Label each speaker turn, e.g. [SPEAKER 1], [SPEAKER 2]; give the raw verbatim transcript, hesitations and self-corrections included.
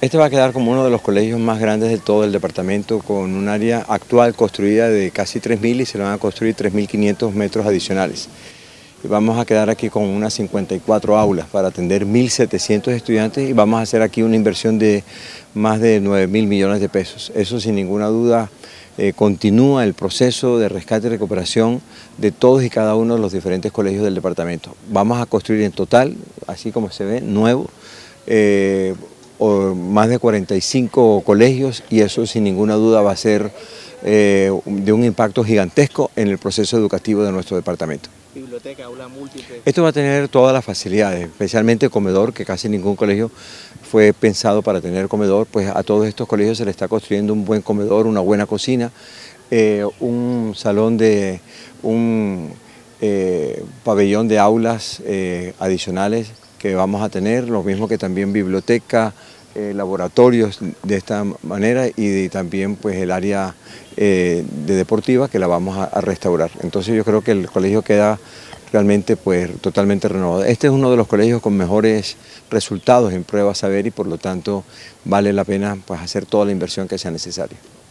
[SPEAKER 1] Este va a quedar como uno de los colegios más grandes de todo el departamento, con un área actual construida de casi tres mil y se le van a construir tres mil quinientos metros adicionales. Y vamos a quedar aquí con unas cincuenta y cuatro aulas para atender mil setecientos estudiantes y vamos a hacer aquí una inversión de más de nueve mil millones de pesos. Eso sin ninguna duda eh, continúa el proceso de rescate y recuperación de todos y cada uno de los diferentes colegios del departamento. Vamos a construir en total, así como se ve, nuevo, eh, o más de cuarenta y cinco colegios y eso sin ninguna duda va a ser eh, de un impacto gigantesco en el proceso educativo de nuestro departamento.
[SPEAKER 2] Biblioteca, aula múltiple.
[SPEAKER 1] Esto va a tener todas las facilidades, especialmente comedor, que casi ningún colegio fue pensado para tener comedor, pues a todos estos colegios se les está construyendo un buen comedor, una buena cocina, eh, un salón de, un eh, pabellón de aulas eh, adicionales que vamos a tener, lo mismo que también biblioteca, eh, laboratorios de esta manera y también pues el área eh, de deportiva que la vamos a, a restaurar. Entonces yo creo que el colegio queda realmente pues totalmente renovado. Este es uno de los colegios con mejores resultados en pruebas saber y por lo tanto vale la pena pues hacer toda la inversión que sea necesaria.